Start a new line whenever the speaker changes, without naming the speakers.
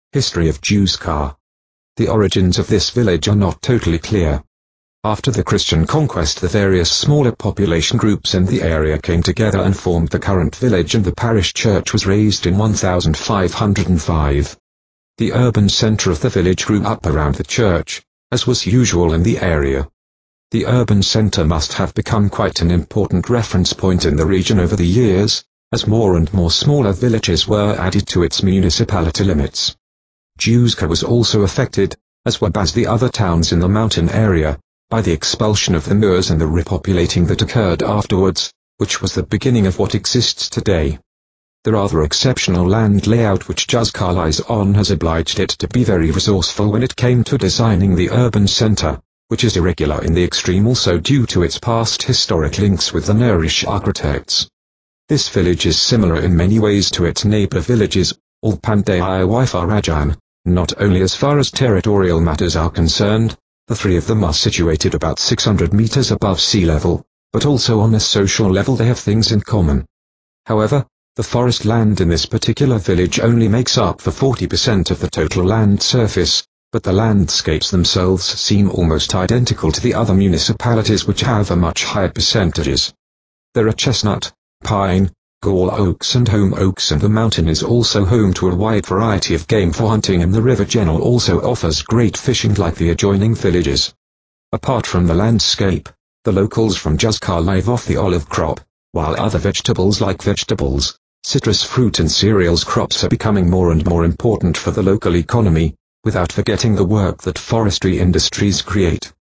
History of Jewska. The origins of this village are not totally clear. After the Christian conquest, the various smaller population groups in the area came together and formed the current village, and the parish church was raised in 1505. The urban centre of the village grew up around the church, as was usual in the area. The urban centre must have become quite an important reference point in the region over the years, as more and more smaller villages were added to its municipality limits. Jewska was also affected, as were the other towns in the mountain area, by the expulsion of the Moors and the repopulating that occurred afterwards, which was the beginning of what exists today. The rather exceptional land layout which Jewska lies on has obliged it to be very resourceful when it came to designing the urban centre, which is irregular in the extreme also due to its past historic links with the Moorish architects. This village is similar in many ways to its neighbour villages, Alpandai Wifarajan, not only as far as territorial matters are concerned, the three of them are situated about 600 meters above sea level, but also on a social level they have things in common. However, the forest land in this particular village only makes up for 40% of the total land surface, but the landscapes themselves seem almost identical to the other municipalities which have a much higher percentages. There are chestnut, pine, gall oaks and holm oaks, and the mountain is also home to a wide variety of game for hunting, and the river Genil also offers great fishing like the adjoining villages. Apart from the landscape, the locals from Jewska live off the olive crop, while other vegetables like vegetables, citrus fruit and cereals crops are becoming more and more important for the local economy, without forgetting the work that forestry industries create.